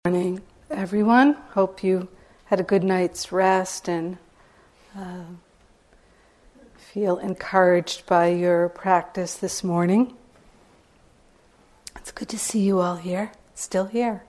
Morning, everyone. Hope you had a good night's rest and feel encouraged by your practice this morning. It's good to see you all here, still here.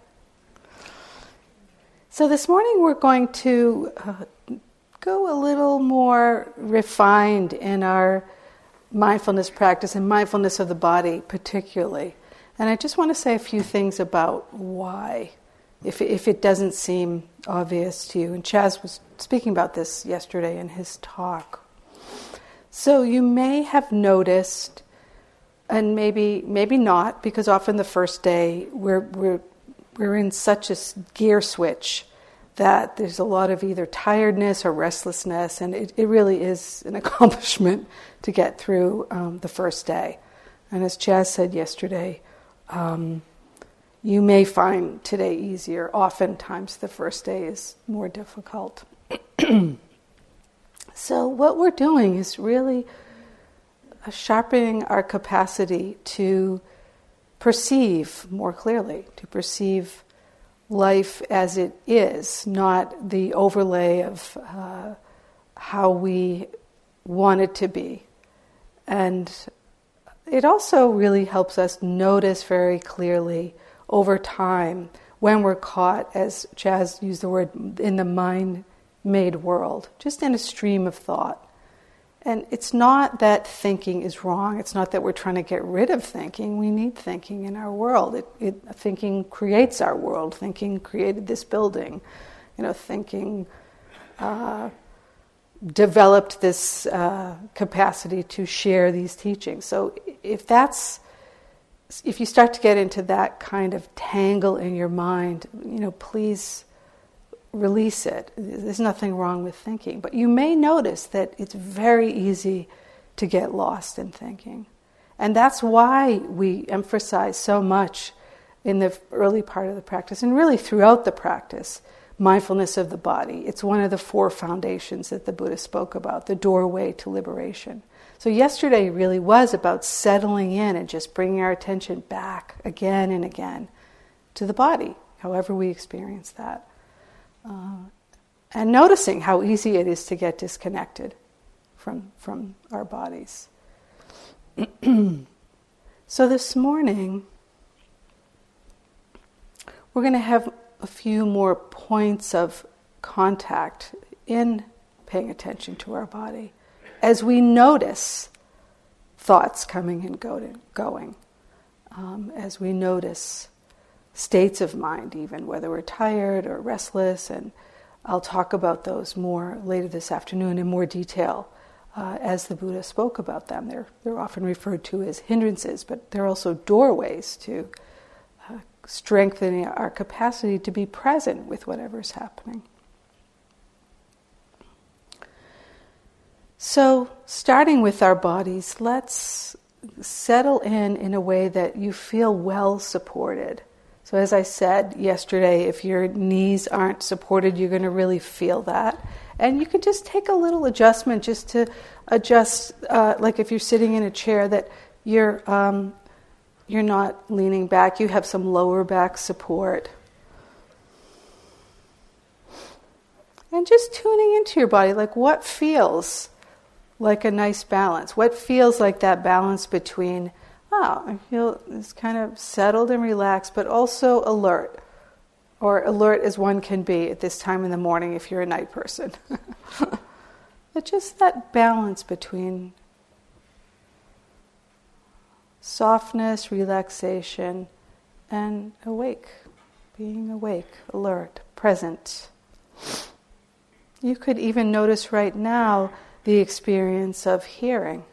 So this morning we're going to go a little more refined in our mindfulness practice and mindfulness of the body particularly. And I just want to say a few things about why. If it doesn't seem obvious to you. And Chaz was speaking about this yesterday in his talk. So you may have noticed, and maybe not, because often the first day we're in such a gear switch that there's a lot of either tiredness or restlessness, and it really is an accomplishment to get through the first day. And as Chaz said yesterday, you may find today easier. Oftentimes the first day is more difficult. So what we're doing is really sharpening our capacity to perceive more clearly, to perceive life as it is, not the overlay of how we want it to be. And it also really helps us notice very clearly over time, when we're caught, as Chaz used the word, in the mind-made world, just in a stream of thought. And it's not that thinking is wrong. It's not that we're trying to get rid of thinking. We need thinking in our world. Thinking creates our world. Thinking created this building. Thinking developed this capacity to share these teachings. So if you start to get into that kind of tangle in your mind, please release it. There's nothing wrong with thinking. But you may notice that it's very easy to get lost in thinking. And that's why we emphasize so much in the early part of the practice, and really throughout the practice, mindfulness of the body. It's one of the 4 foundations that the Buddha spoke about, the doorway to liberation. So yesterday really was about settling in and just bringing our attention back again and again to the body, however we experience that. And noticing how easy it is to get disconnected from our bodies. So this morning, we're going to have a few more points of contact in paying attention to our body as we notice thoughts coming and going, as we notice states of mind, even whether we're tired or restless, and I'll talk about those more later this afternoon in more detail as the Buddha spoke about them. They're often referred to as hindrances, but they're also doorways to strengthening our capacity to be present with whatever's happening. So, starting with our bodies, let's settle in a way that you feel well supported. So as I said yesterday, if your knees aren't supported, you're going to really feel that. And you can just take a little adjustment just to adjust, like if you're sitting in a chair, that you're not leaning back, you have some lower back support. And just tuning into your body, like what feels like a nice balance? What feels like that balance between, I feel it's kind of settled and relaxed, but also alert. Or alert as one can be at this time in the morning if you're a night person. But just that balance between softness, relaxation, and awake. Being awake, alert, present. You could even notice right now the experience of hearing.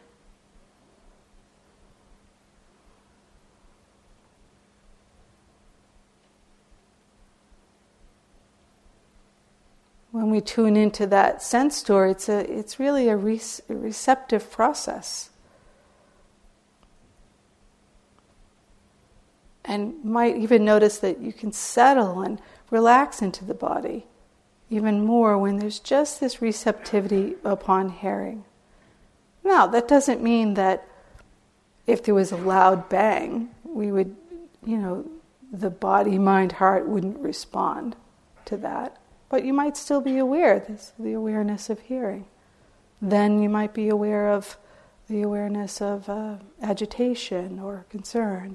When we tune into that sense door, it's really a receptive process. And might even notice that you can settle and relax into the body even more when there's just this receptivity upon hearing. Now, that doesn't mean that if there was a loud bang, we would, the body, mind, heart wouldn't respond to that. But you might still be aware, this the awareness of hearing. Then you might be aware of the awareness of agitation or concern.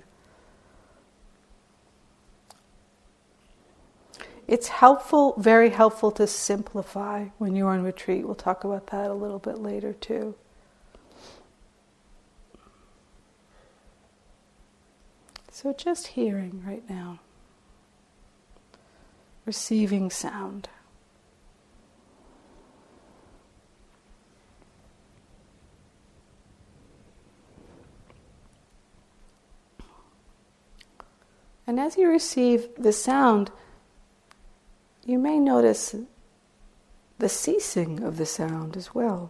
It's helpful, very helpful to simplify when you're on retreat. We'll talk about that a little bit later too. So just hearing right now. Receiving sound. And as you receive the sound, you may notice the ceasing of the sound as well.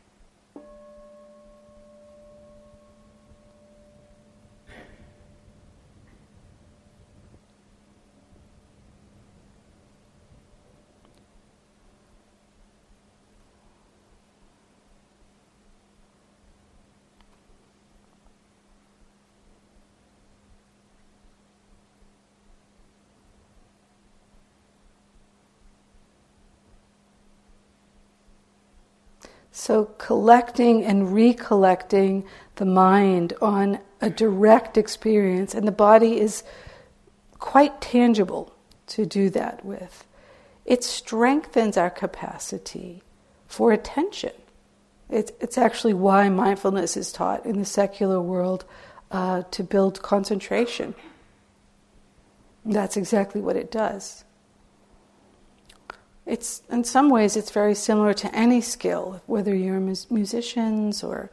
So collecting and recollecting the mind on a direct experience, and the body is quite tangible to do that with. It strengthens our capacity for attention. It's actually why mindfulness is taught in the secular world to build concentration. That's exactly what it does. It's in some ways it's very similar to any skill, whether you're musicians or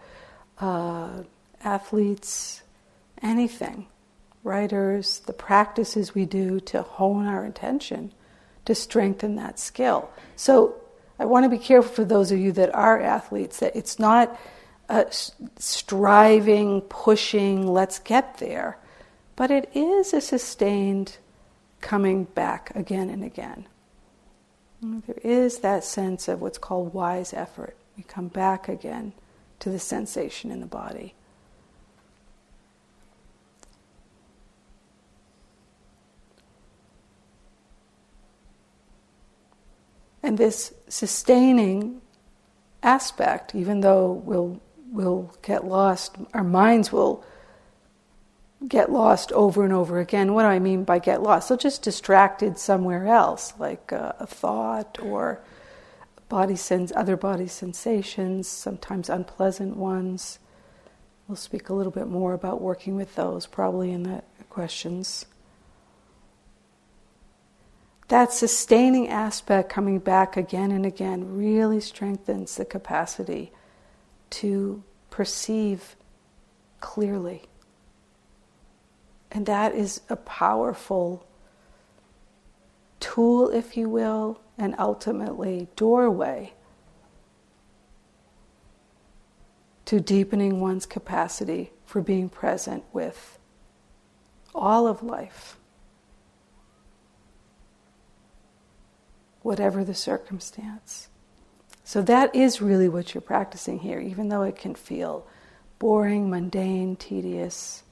athletes, anything, writers, the practices we do to hone our attention, to strengthen that skill. So I want to be careful for those of you that are athletes, that it's not striving, pushing, let's get there, but it is a sustained coming back again and again. There is that sense of what's called wise effort. We come back again to the sensation in the body. And this sustaining aspect, even though we'll get lost, our minds will get lost over and over again. What do I mean by get lost? They'll just distracted somewhere else, like a thought or other body sensations, sometimes unpleasant ones. We'll speak a little bit more about working with those probably in the questions. That sustaining aspect coming back again and again really strengthens the capacity to perceive clearly. And that is a powerful tool, if you will, and ultimately doorway to deepening one's capacity for being present with all of life, whatever the circumstance. So that is really what you're practicing here, even though it can feel boring, mundane, tedious.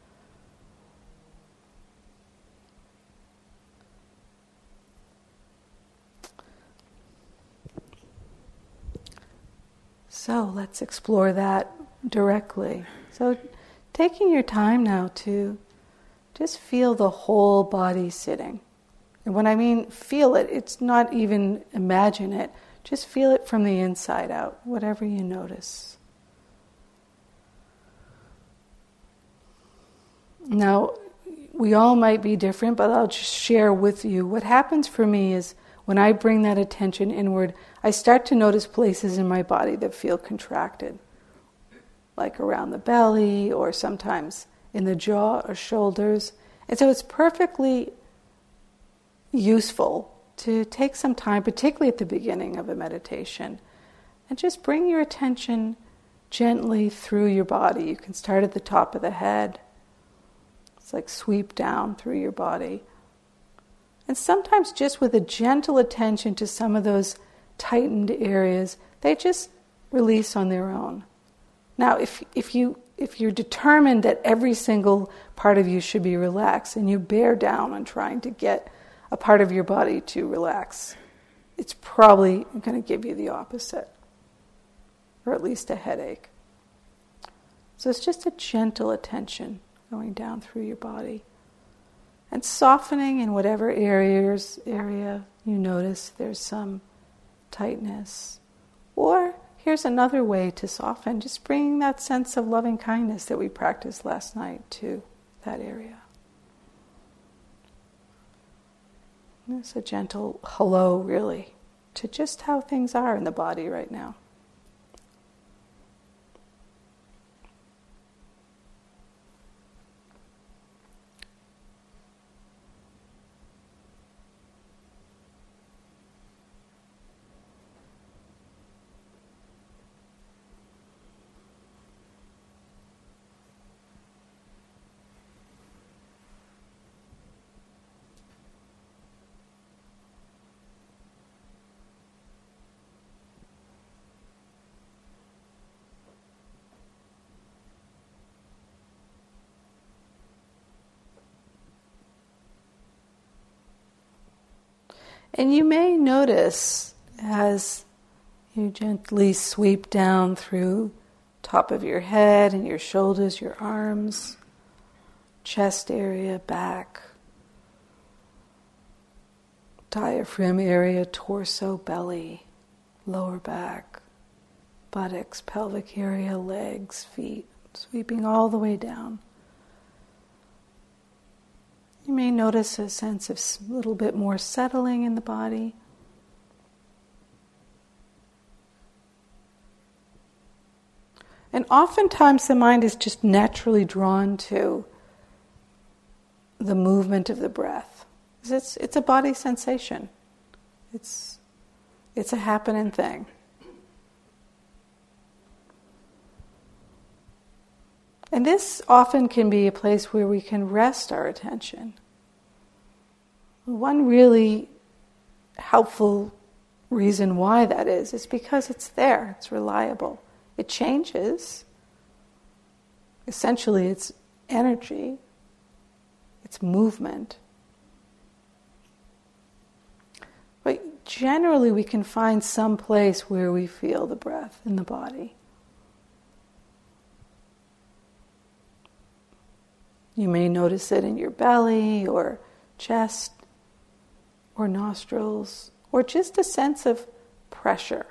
So let's explore that directly. So taking your time now to just feel the whole body sitting. And when I mean feel it, it's not even imagine it. Just feel it from the inside out, whatever you notice. Now, we all might be different, but I'll just share with you. What happens for me is when I bring that attention inward, I start to notice places in my body that feel contracted, like around the belly or sometimes in the jaw or shoulders. And so it's perfectly useful to take some time, particularly at the beginning of a meditation, and just bring your attention gently through your body. You can start at the top of the head. It's like sweep down through your body. And sometimes just with a gentle attention to some of those tightened areas, they just release on their own. Now, if you if you're determined that every single part of you should be relaxed and you bear down on trying to get a part of your body to relax, it's probably going to give you the opposite, or at least a headache. So it's just a gentle attention going down through your body and softening in whatever area you notice there's some tightness. Or here's another way to soften, just bringing that sense of loving kindness that we practiced last night to that area. It's a gentle hello, really, to just how things are in the body right now. And you may notice as you gently sweep down through top of your head and your shoulders, your arms, chest area, back, diaphragm area, torso, belly, lower back, buttocks, pelvic area, legs, feet, sweeping all the way down. You may notice a sense of a little bit more settling in the body. And oftentimes the mind is just naturally drawn to the movement of the breath. It's a body sensation. It's a happening thing. And this often can be a place where we can rest our attention. One really helpful reason why that is because it's there, it's reliable. It changes. Essentially, it's energy, it's movement. But generally, we can find some place where we feel the breath in the body. You may notice it in your belly or chest or nostrils, or just a sense of pressure.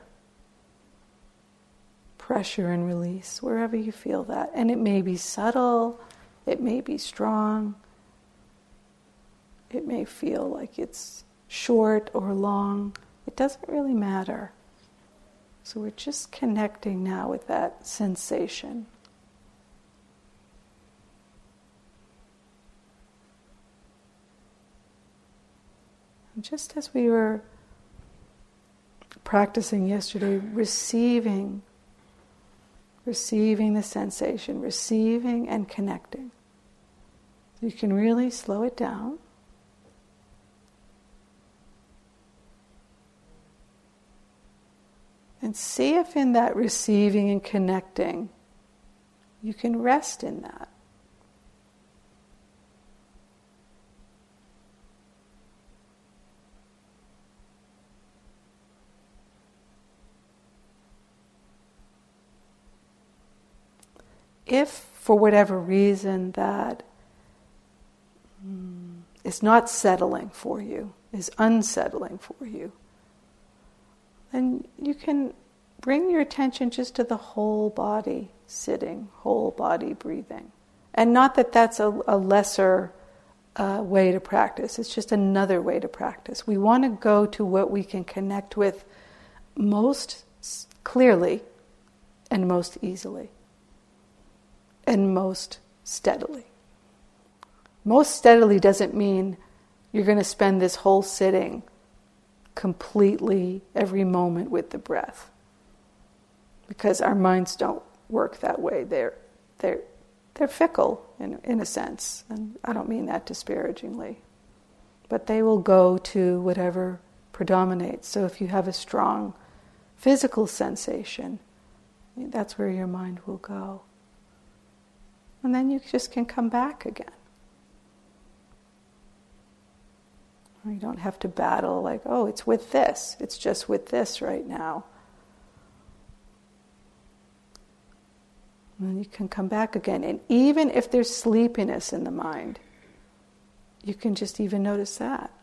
Pressure and release, wherever you feel that. And it may be subtle, it may be strong, it may feel like it's short or long. It doesn't really matter. So we're just connecting now with that sensation. Just as we were practicing yesterday, receiving the sensation, receiving and connecting. You can really slow it down. And see if in that receiving and connecting, you can rest in that. If, for whatever reason, that is not settling for you, is unsettling for you, then you can bring your attention just to the whole body sitting, whole body breathing. And not that that's a lesser way to practice, it's just another way to practice. We want to go to what we can connect with most clearly and most easily. And most steadily. Most steadily doesn't mean you're going to spend this whole sitting completely every moment with the breath. Because our minds don't work that way. They're fickle in a sense. And I don't mean that disparagingly. But they will go to whatever predominates. So if you have a strong physical sensation, that's where your mind will go. And then you just can come back again. You don't have to battle like, oh, it's with this. It's just with this right now. And then you can come back again. And even if there's sleepiness in the mind, you can just even notice that.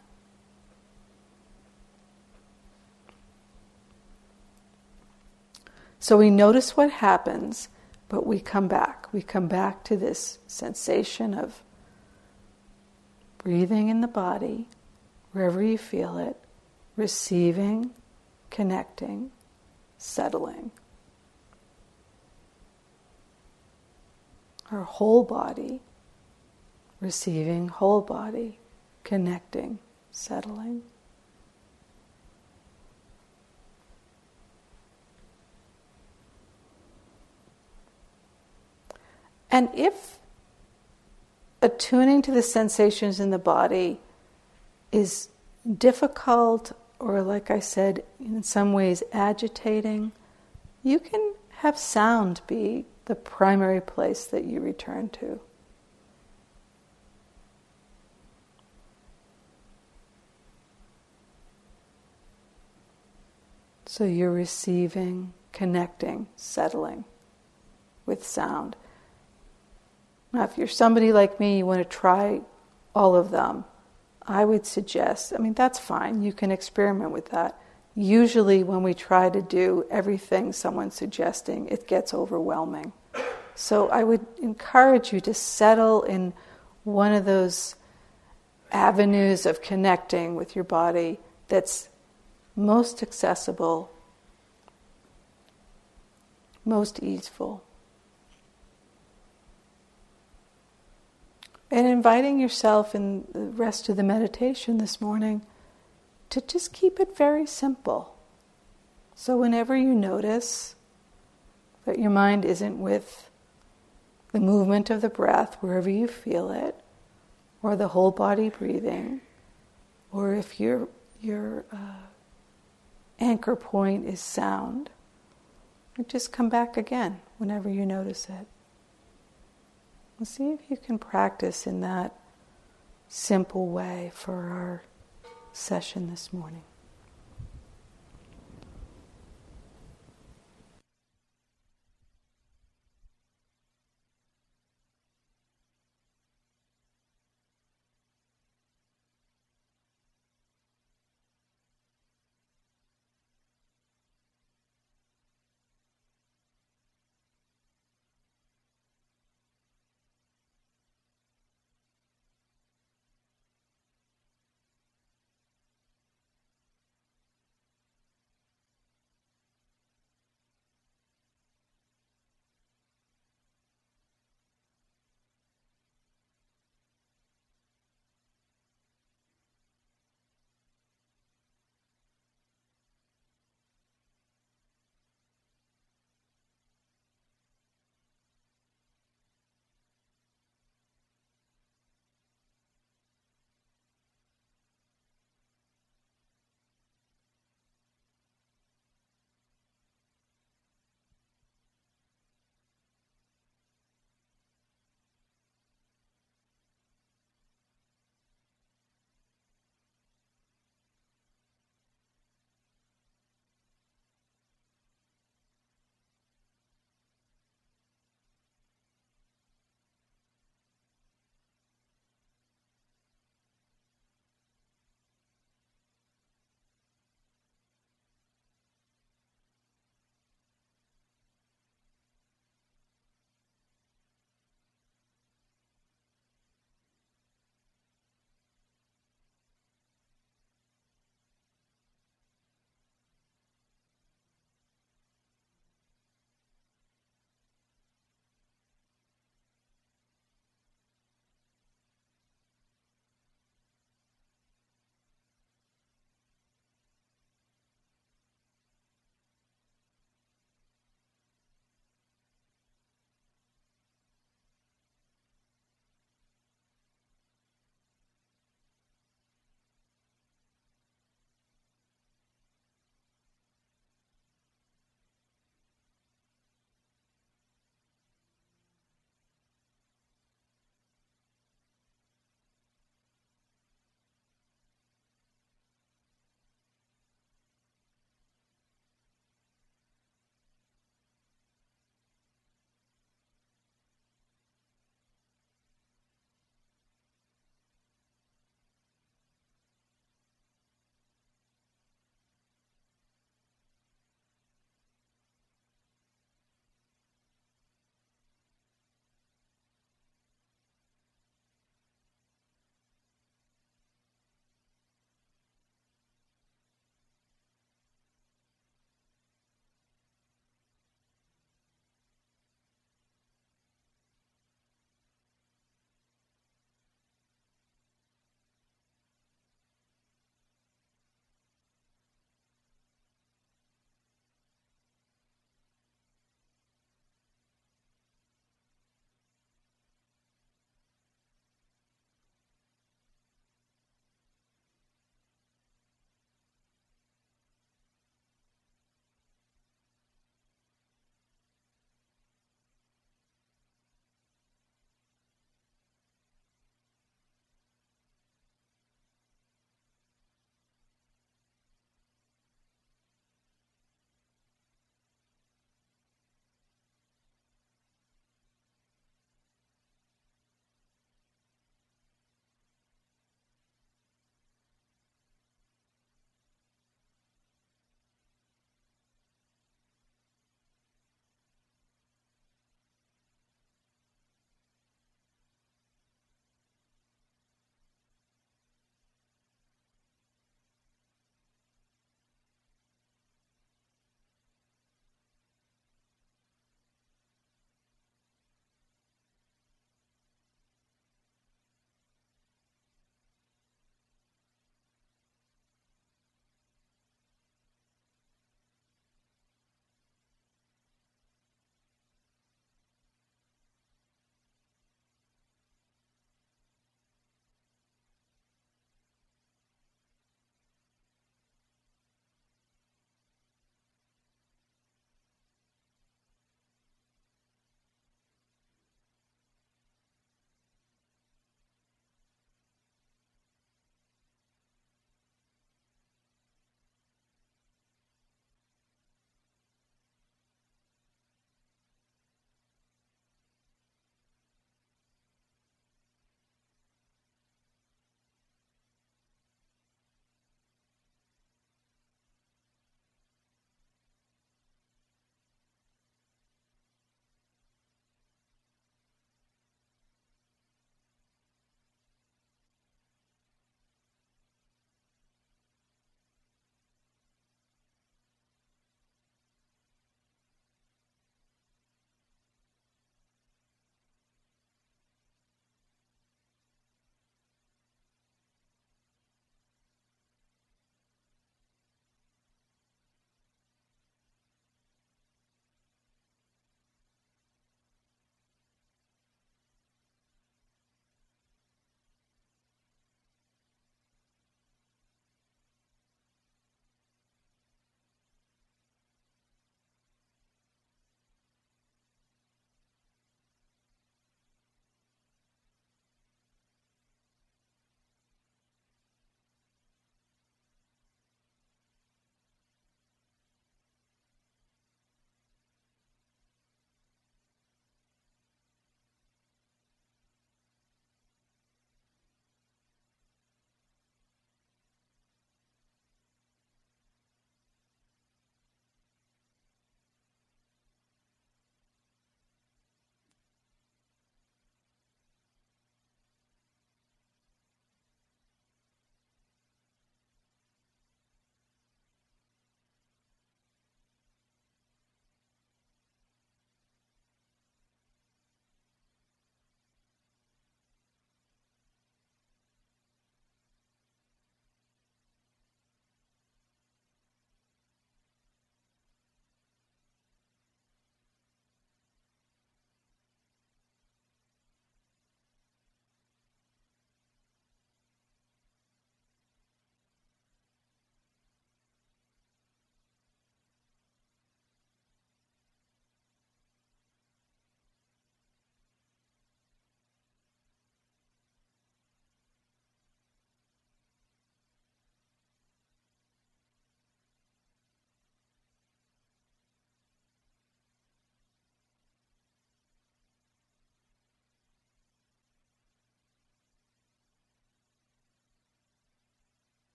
So we notice what happens, but we come back. We come back to this sensation of breathing in the body, wherever you feel it, receiving, connecting, settling. Our whole body, receiving, whole body, connecting, settling. And if attuning to the sensations in the body is difficult, or like I said, in some ways agitating, you can have sound be the primary place that you return to. So you're receiving, connecting, settling with sound. Now, if you're somebody like me, you want to try all of them, I would suggest, that's fine, you can experiment with that. Usually when we try to do everything someone's suggesting, it gets overwhelming. So I would encourage you to settle in one of those avenues of connecting with your body that's most accessible, most easeful. And inviting yourself in the rest of the meditation this morning to just keep it very simple. So whenever you notice that your mind isn't with the movement of the breath, wherever you feel it, or the whole body breathing, or if your anchor point is sound, just come back again whenever you notice it. And see if you can practice in that simple way for our session this morning.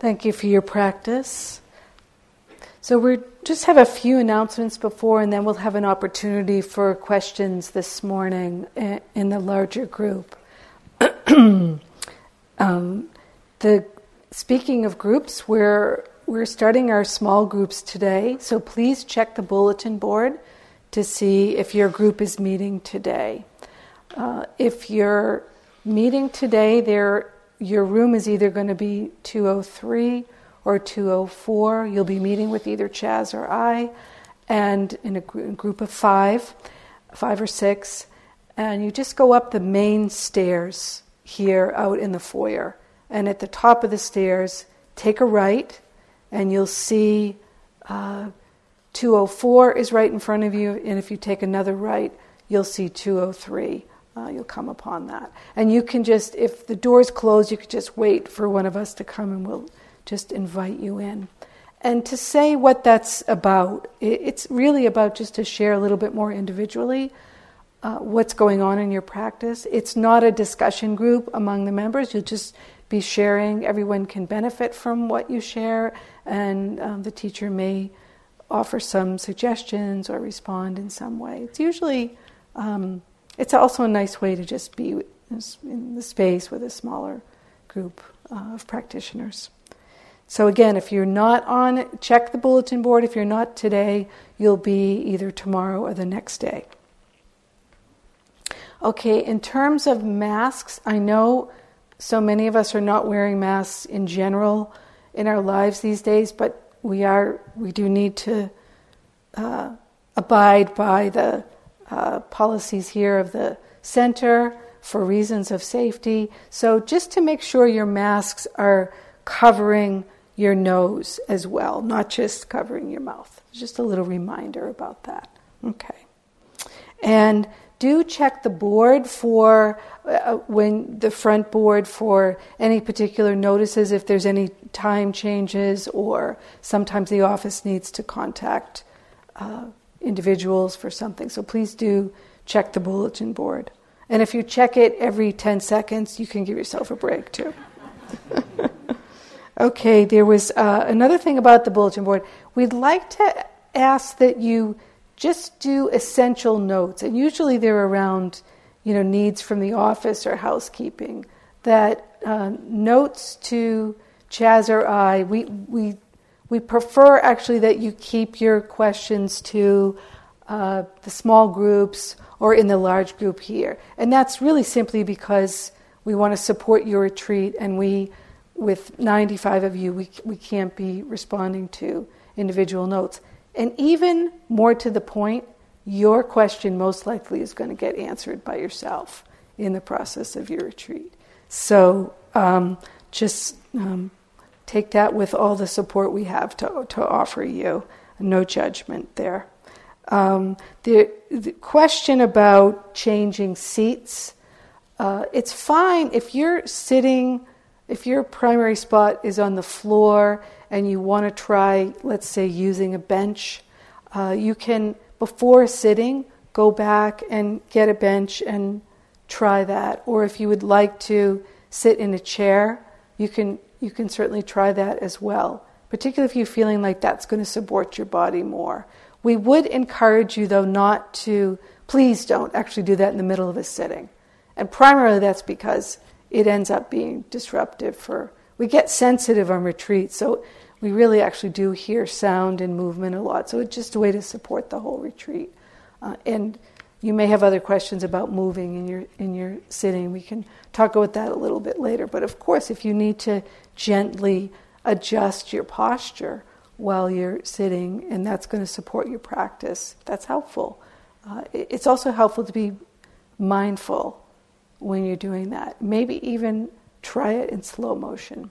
Thank you for your practice. So we just have a few announcements before, and then we'll have an opportunity for questions this morning in the larger group. Speaking of groups, we're starting our small groups today, so please check the bulletin board to see if your group is meeting today. If you're meeting today, your room is either going to be 203 or 204. You'll be meeting with either Chaz or I, and in a group of five or six, and you just go up the main stairs here out in the foyer. And at the top of the stairs, take a right, and you'll see 204 is right in front of you, and if you take another right, you'll see 203. You'll come upon that. And you can just, if the door's closed, you could just wait for one of us to come and we'll just invite you in. And to say what that's about, it's really about just to share a little bit more individually what's going on in your practice. It's not a discussion group among the members. You'll just be sharing. Everyone can benefit from what you share, and the teacher may offer some suggestions or respond in some way. It's usually... it's also a nice way to just be in the space with a smaller group of practitioners. So again, if you're not on it, check the bulletin board. If you're not today, you'll be either tomorrow or the next day. Okay, in terms of masks, I know so many of us are not wearing masks in general in our lives these days, but we do need to abide by the policies here of the center for reasons of safety. So just to make sure your masks are covering your nose as well, not just covering your mouth. Just a little reminder about that. Okay. And do check the board for when the front board for any particular notices, if there's any time changes, or sometimes the office needs to contact individuals for something. So please do check the bulletin board. And if you check it every 10 seconds, you can give yourself a break too. Okay, there was another thing about the bulletin board. We'd like to ask that you just do essential notes, and usually they're around, needs from the office or housekeeping. That notes to Chaz or I, we prefer actually that you keep your questions to the small groups or in the large group here. And that's really simply because we want to support your retreat, and with 95 of you, we can't be responding to individual notes. And even more to the point, your question most likely is going to get answered by yourself in the process of your retreat. So just take that with all the support we have to offer you. No judgment there. The question about changing seats, it's fine if you're sitting, if your primary spot is on the floor and you want to try, let's say, using a bench, you can, before sitting, go back and get a bench and try that. Or if you would like to sit in a chair, you can certainly try that as well, particularly if you're feeling like that's going to support your body more. We would encourage you, though, please don't actually do that in the middle of a sitting. And primarily that's because it ends up being disruptive we get sensitive on retreat, so we really actually do hear sound and movement a lot. So it's just a way to support the whole retreat. And you may have other questions about moving in your sitting. We can talk about that a little bit later. But of course, if you need to gently adjust your posture while you're sitting, and that's going to support your practice, that's helpful. It's also helpful to be mindful when you're doing that. Maybe even try it in slow motion.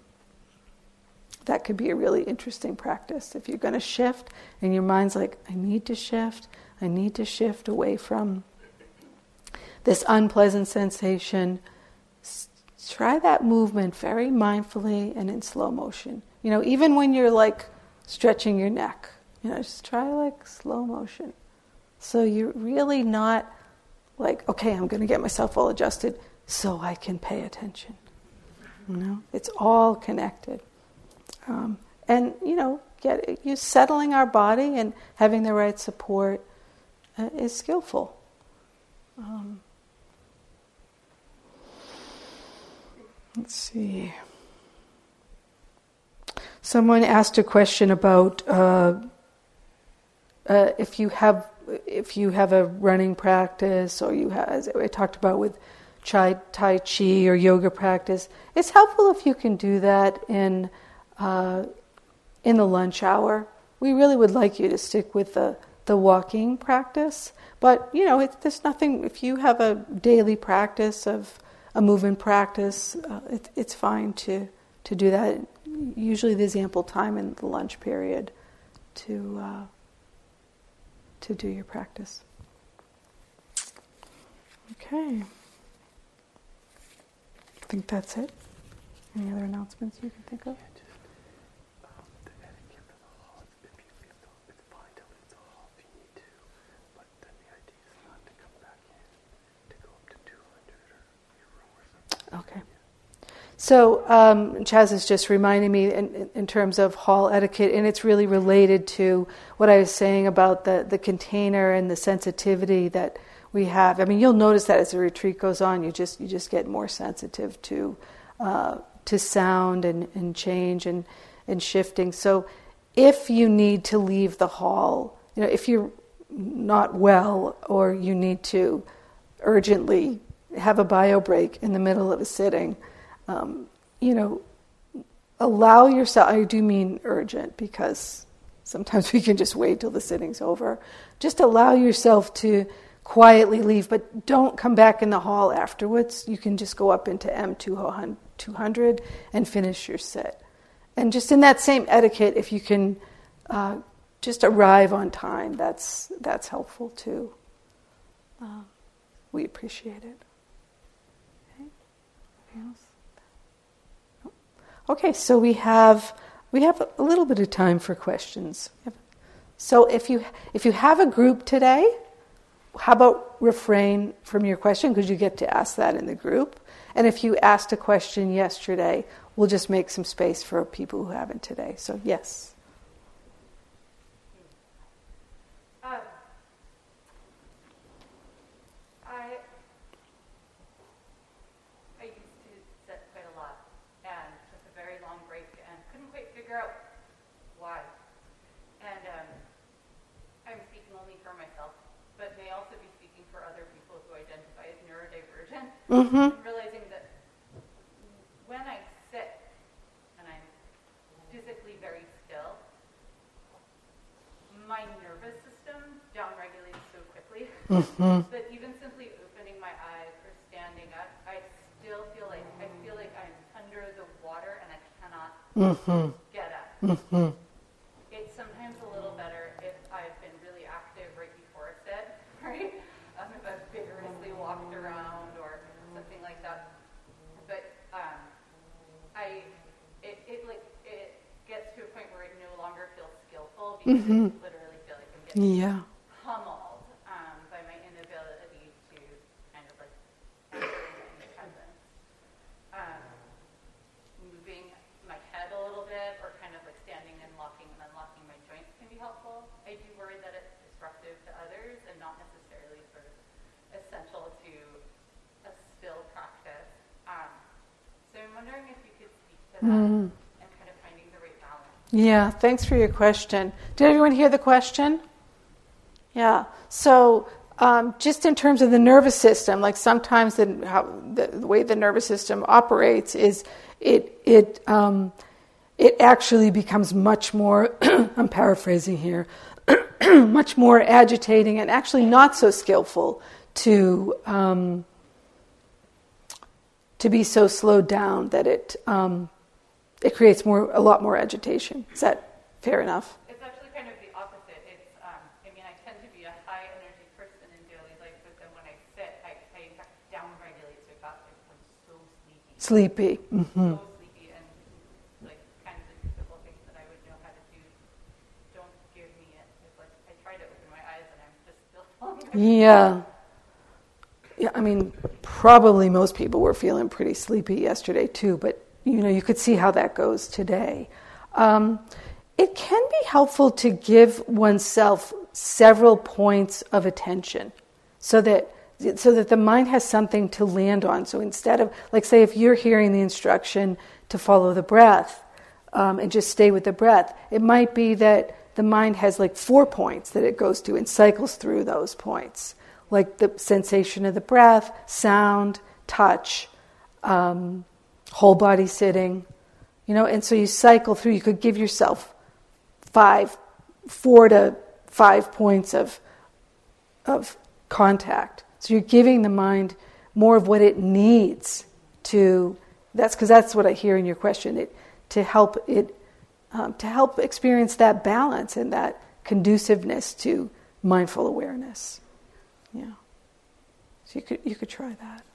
That could be a really interesting practice. If you're going to shift and your mind's like, I need to shift away from this unpleasant sensation, try that movement very mindfully and in slow motion. Even when you're like stretching your neck, just try like slow motion. So you're really not like, okay, I'm going to get myself all adjusted so I can pay attention. It's all connected. And, settling our body and having the right support is skillful. Let's see. Someone asked a question about if you have a running practice, or you have, as I talked about with Tai Chi or yoga practice. It's helpful if you can do that in the lunch hour. We really would like you to stick with the walking practice, but there's nothing. If you have a daily practice of a movement practice, it's fine to do that. Usually, there's ample time in the lunch period to do your practice. Okay. I think that's it. Any other announcements you can think of? Yeah, just the etiquette of the hall. If you feel it's fine to leave the hall if you need to, but then the idea is not to come back in to go up to 200 or your room or something. Okay. So Chaz is just reminding me in terms of hall etiquette, and it's really related to what I was saying about the container and the sensitivity that we have. I mean, you'll notice that as the retreat goes on, you just get more sensitive to sound and change and shifting. So if you need to leave the hall, if you're not well or you need to urgently have a bio break in the middle of a sitting, allow yourself, I do mean urgent because sometimes we can just wait till the sitting's over. Just allow yourself to quietly leave, but don't come back in the hall afterwards. You can just go up into M200 and finish your sit. And just in that same etiquette, if you can just arrive on time, that's helpful too. We appreciate it. Okay. Anything else? Okay, so we have a little bit of time for questions. So if you have a group today, how about refrain from your question, because you get to ask that in the group. And if you asked a question yesterday, we'll just make some space for people who haven't today. So yes. I used to sit quite a lot and took a very long break and couldn't quite figure out why. And I'm speaking only for myself, but may also be speaking for other people who identify as neurodivergent. Mm-hmm. I'm realizing that when I sit and I'm physically very still, my nervous system downregulates so quickly that even simply opening my eyes or standing up, I feel like I'm under the water and I cannot get up. Mm-hmm. It's sometimes a little better if I've been really active right before a sit, right? If I've vigorously walked around or something like that. But it gets to a point where it no longer feels skillful because I literally feel like I'm getting pummeled by my inability to kind of like enter into any presence. Moving my head a little bit or kind of like standing and locking and unlocking my joints can be helpful. I do worry that it's disruptive to others and not necessarily sort of essential to a still practice. So I'm wondering if you could speak to that and kind of finding the right balance. Yeah, thanks for your question. Did everyone hear the question? Yeah. So just in terms of the nervous system, like sometimes the way the nervous system operates is it actually becomes much more, I'm paraphrasing here, much more agitating and actually not so skillful to be so slowed down that it creates a lot more agitation. Is that fair enough? It's actually kind of the opposite. It's, I tend to be a high energy person in daily life, but then when I sit, I in fact downregulate so fast I become so sleepy. Mm-hmm. So sleepy, and like kind of the typical things that I would know how to do don't give me it. It's like I try to open my eyes and I'm just still falling asleep. Yeah. Yeah, I mean, probably most people were feeling pretty sleepy yesterday too, but you could see how that goes today. It can be helpful to give oneself several points of attention so that the mind has something to land on. So instead of, like, say, if you're hearing the instruction to follow the breath and just stay with the breath, it might be that the mind has like 4 points that it goes to and cycles through those points, like the sensation of the breath, sound, touch, whole body sitting, and so you cycle through. You could give yourself 4 to 5 points of contact. So you're giving the mind more of what it needs to. That's what I hear in your question. To help experience that balance and that conduciveness to mindful awareness. Yeah. So you could try that.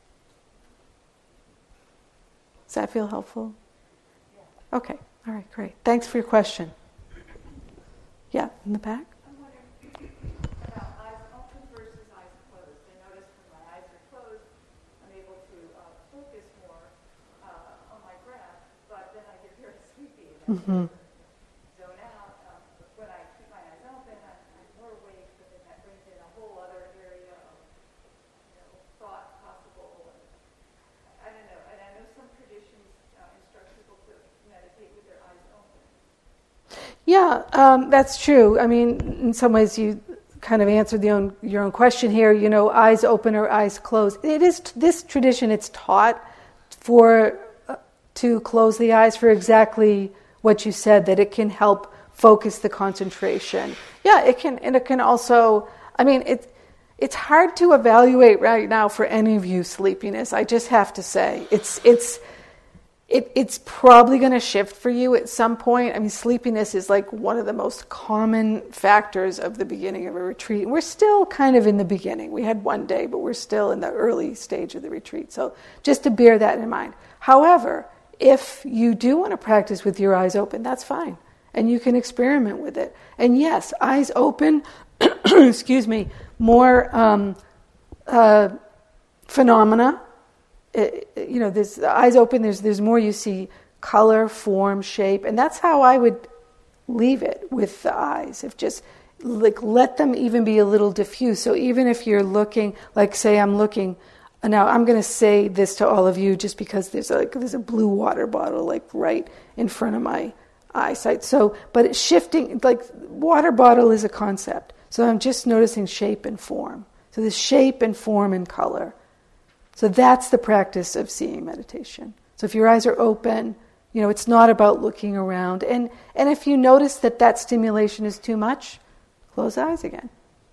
Does that feel helpful? Okay. All right. Great. Thanks for your question. Yeah, in the back. I'm wondering about eyes open versus eyes closed. I notice when my eyes are closed, I'm able to focus more on my breath, but then I get very sleepy and I zone out. When I keep my eyes open, I'm more awake, but then that brings in a whole other area of thought possible. And I don't know. And I know some traditions instruct people to meditate with their eyes open. Yeah, that's true. I mean, in some ways, you kind of answered your own question here. Eyes open or eyes closed. It is this tradition. It's taught to close the eyes for exactly what you said. That it can help focus the concentration. Yeah, it can, and it can also. I mean, it's hard to evaluate right now for any of you sleepiness. I just have to say, it's probably going to shift for you at some point. I mean, sleepiness is like one of the most common factors of the beginning of a retreat. We're still kind of in the beginning. We had one day, but we're still in the early stage of the retreat. So just to bear that in mind. However, if you do want to practice with your eyes open, that's fine. And you can experiment with it. And yes, eyes open, excuse me, more phenomena. There's eyes open. There's more. You see color, form, shape, and that's how I would leave it with the eyes. If just let them even be a little diffuse. So even if you're looking, like say I'm looking. Now I'm going to say this to all of you just because there's a blue water bottle like right in front of my eyesight. So, but it's shifting. Like water bottle is a concept. So I'm just noticing shape and form. So there's shape and form and color. So that's the practice of seeing meditation. So if your eyes are open, it's not about looking around. And if you notice that stimulation is too much, close the eyes again.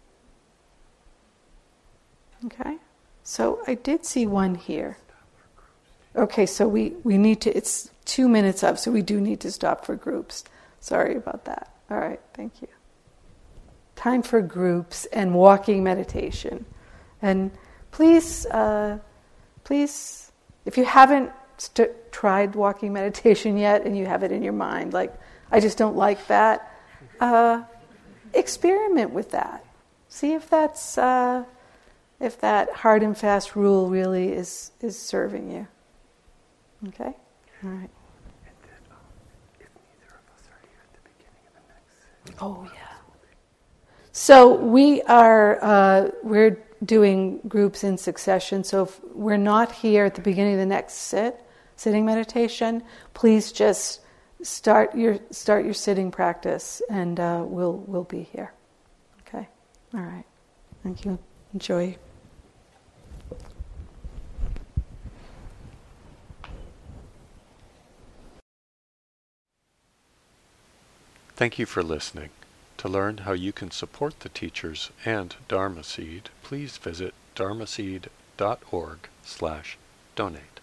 Okay? So I did see one here. Okay, so we need to, it's 2 minutes up, so we do need to stop for groups. Sorry about that. All right, thank you. Time for groups and walking meditation. And please, if you haven't tried walking meditation yet and you have it in your mind, like, I just don't like that, experiment with that. See if that hard and fast rule really is serving you. Okay? All right. And then, if neither of us are here at the beginning of the next sit. Oh, yeah. So we're doing groups in succession. So if we're not here at the beginning of the next sitting meditation, please just start your sitting practice, and we'll be here. Okay. All right. Thank you. Enjoy. Thank you for listening. To learn how you can support the teachers and Dharma Seed, please visit dharmaseed.org/donate.